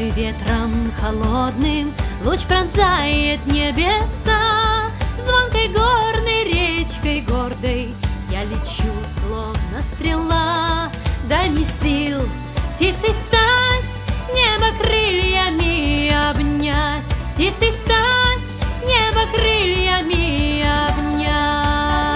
Порой ветром холодным луч пронзает небеса, звонкой горной речкой гордой я лечу, словно стрела. Дай мне сил птицей стать, небо крыльями обнять, птицей стать, небо крыльями обнять.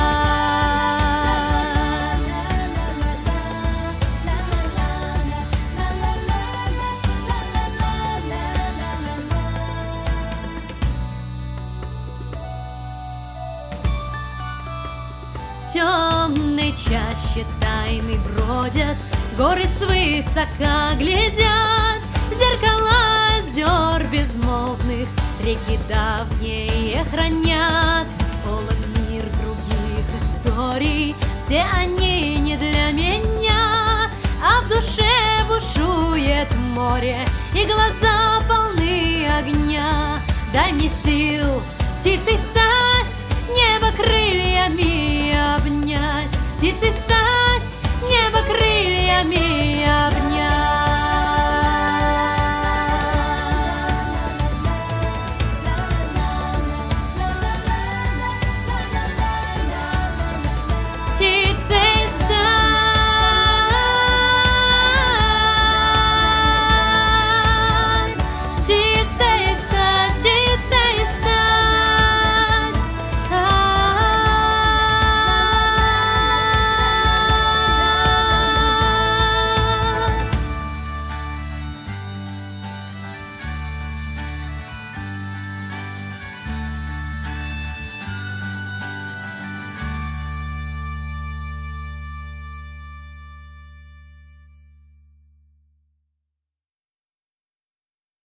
В темной чаще тайны бродят, горы свысока глядят, зеркала озер безмолвных реки давние хранят. Полон мир других историй, все они не для меня, а в душе бушует море, и глаза полны огня. Дай мне сил птицей стать, небо крыльями обнять, птицей стать, небо крыльями